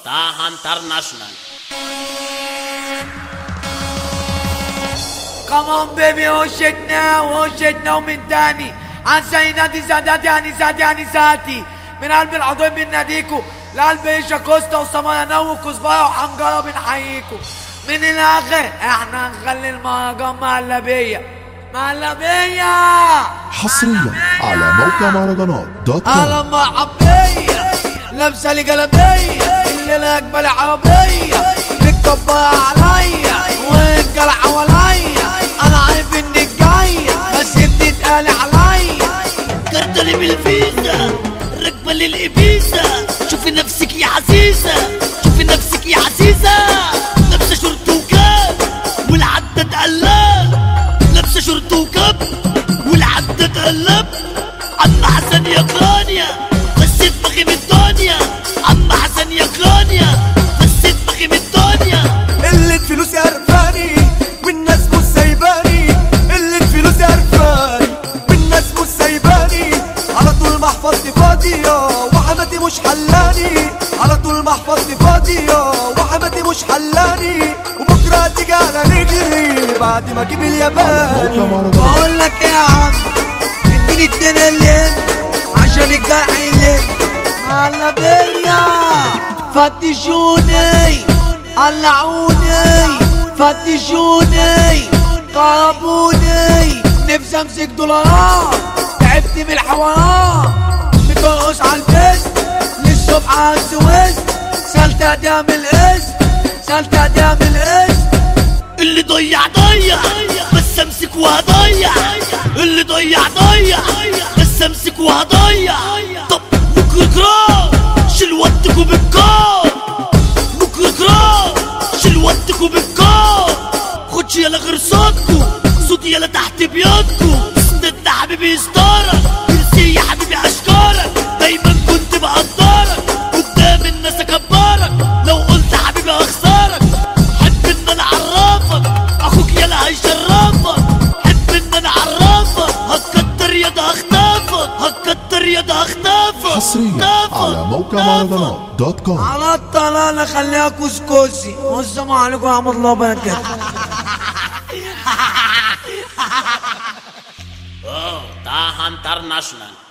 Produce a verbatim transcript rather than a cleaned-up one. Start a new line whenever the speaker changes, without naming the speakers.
Taha International.
Come on baby, oh shit now, oh shit now من تاني عن سيناتي ساداتي انساتي انساتي من قلب العضوين بناديكو لقلب ايشا كوستا وسمايا نو وكزبايا وحنجرة بنحييكو من الاخر احنا نخلي المهرجان مهلبية مهلبية
حصريا على موقع مهرجانات دوت كوم.
اهلا مرحبية لابسة لي جلابية الليلة اجمل عربية بتكبر عليا والرجالة حواليا انا عارف انك جاية بس بتتقالي عليا
كارتلي بالفيزا راكبة للإبيزا شوفي نفسك يا عزيزة شوفي نفسك يا عزيزة لابسة شورت وكاب والعدة تقلب لابسة شورت وكاب والعدة تقلب عم حسن يا كرانيا بس دماغي من الدنيا عم حسن يا كرانيا بس دماغي من الدنيا
قلة فلوسي قرفاني والناس مش سايباني قلة فلوسي قرفاني والناس مش سايباني على طول محفظتي فاضية وحماتي مش حلاني على طول محفظتي فاضية وحماتي مش حلاني وبكرة تيجي على رجلي بعد ما اجيب الياباني.
بقول لك يا عم اديني الدنيا عشان الجرح يلم هلا بيا فتشوني قلعوني فتشوني قربوني نفسي امسك دولارات تعبت من الحوارات بترقص على البيست للصبح على السويس سالت اديها من القسط سالت اديها من القسط
اللي ضيع ضيع بس امسك وهضيع اللي ضيع ضيع بس امسك وهضيع طب مكركران شيل ودك وبالكار مكركران شيل ودك وبالكار خدش يالا غير صوتكو صوتي يالا تحت بيوتكو استنى حبيبي ستارك كرسي يا حبيبي اشكارك دايما كنت بقدرك قدام الناس اكبرك لو قلت حبيبي اخسرك حب ان انا اعرفك اخوك يالا هيشرفك حب ان انا اعرفك هتكتر ياضا هخطفك هتكتر ياضا هخطفك
حصريا على موقع مهرجانات دوت كوم.
على الطلاله خليها كسكسي والسلام عليكم ورحمه الله وبركاته.
Oh, Taha International.